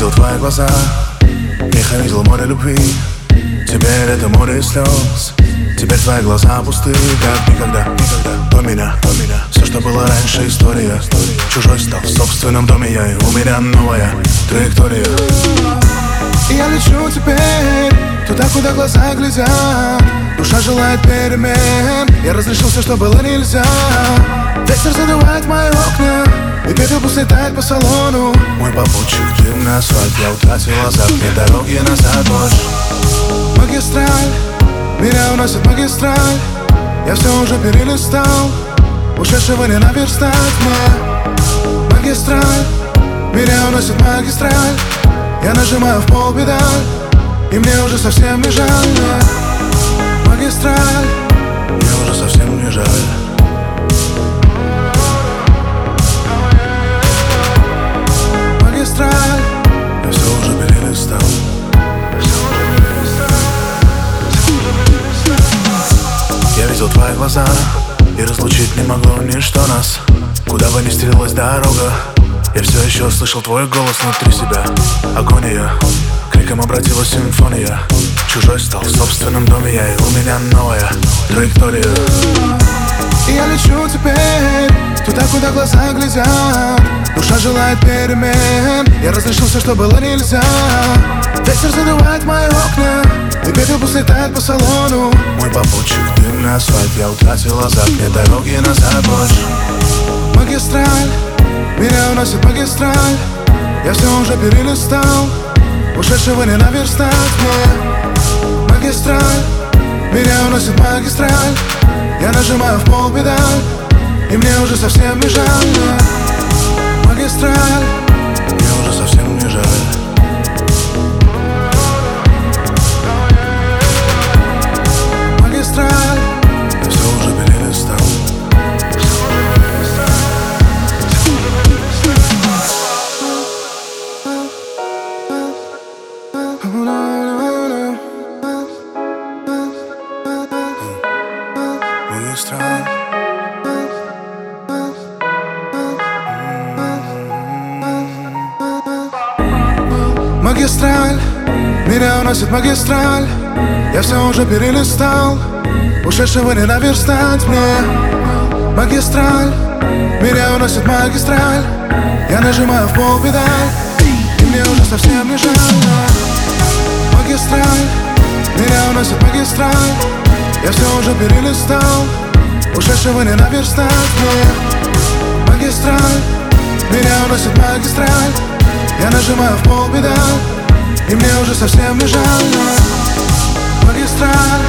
видел твои глаза, в них я видел море любви. Теперь это море слез. Теперь твои глаза пусты, как никогда. До меня, все, что было раньше, история. Чужой стал в собственном доме я, и у меня новая траектория. И я лечу теперь туда, куда глаза глядят. Душа желает перемен. Я разрешил все, что было нельзя. Ветер задувает мои окна, и пепел пусть летает по салону. Мой попутчик, дымный асфальт, я утратил азарт, нет дороги назад больше. Магистраль, меня уносит магистраль. Я все уже перелистал, ушедшего не наверстать мне. Магистраль, меня уносит магистраль. Я нажимаю в пол педаль, и мне уже совсем не жаль. Магистраль, мне уже совсем не жаль. Магистраль, я все уже перелистал. Я видел твои глаза, и разлучить не могло ничто нас. Куда бы ни стрелялась дорога, я все еще слышал твой голос внутри себя. Агония, криком обратилась симфония. Чужой стал в собственном доме я, и у меня новая траектория. И я лечу теперь туда, куда глаза глядят. Душа желает перемен. Я разрешил все, что было нельзя. Ветер задувает мои окна, и пепел пусть летает по салону. Мой попутчик, дымный асфальт, я утратил азарт, нет дороги назад больше. Магистраль, меня уносит магистраль. Я все уже перелистал, ушедшего не наверстать мне. Магистраль, меня уносит магистраль. Я нажимаю в пол педаль, и мне уже совсем не жаль. Магистраль, мне уже совсем не жаль. Магистраль, я все уже перелистал. Магистраль, меня уносит магистраль. Я все уже перелистал, ушедшего не наверстать мне. Магистраль, меня уносит магистраль. Я нажимаю в пол педаль, и мне уже совсем не жаль. Магистраль, меня уносит магистраль. Я все уже перелистал, ушедшего не наверстать мне. Магистраль, меня уносит магистраль. Я нажимаю в пол педаль, и мне уже совсем не жаль. Магистраль.